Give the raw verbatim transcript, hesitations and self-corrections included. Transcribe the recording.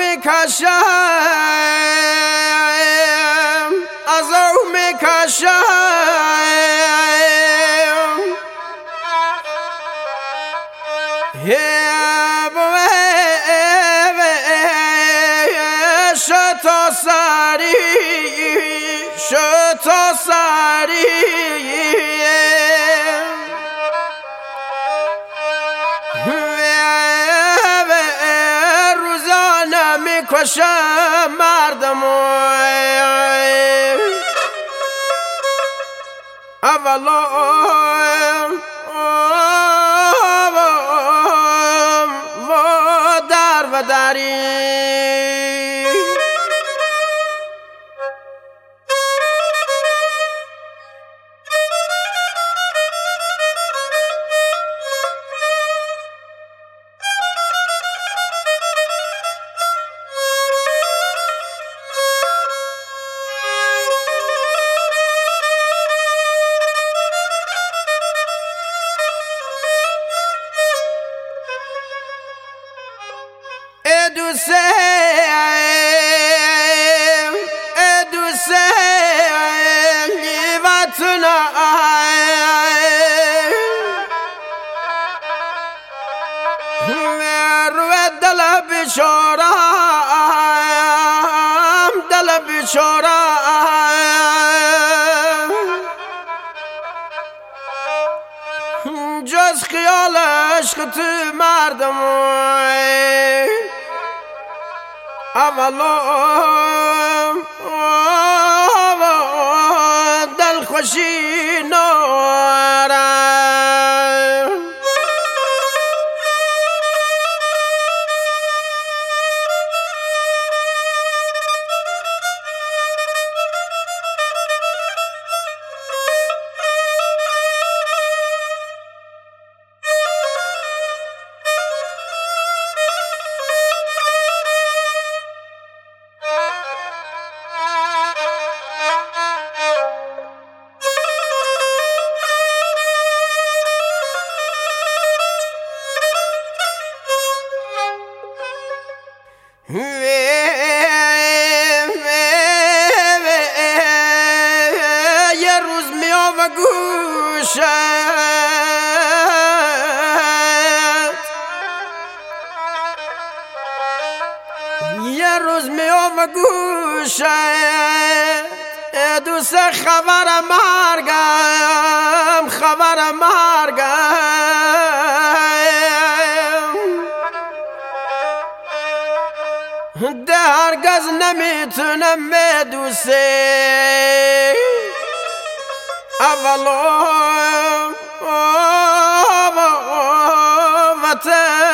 میکشم از او میکشم شتا سری شتا سری روزانه میکشم مردم اولا و در و دری دوسم دوسم وطنا روی دل بیچارم دل بیچارم جز خیال عشق تو مردم اولا دل خوشی نارم یه روز میام گوشت یه روز میام گوشت دوست خبر مرگم خبر مرگم ده هرگز نمیتونم بدوسه اولا وطن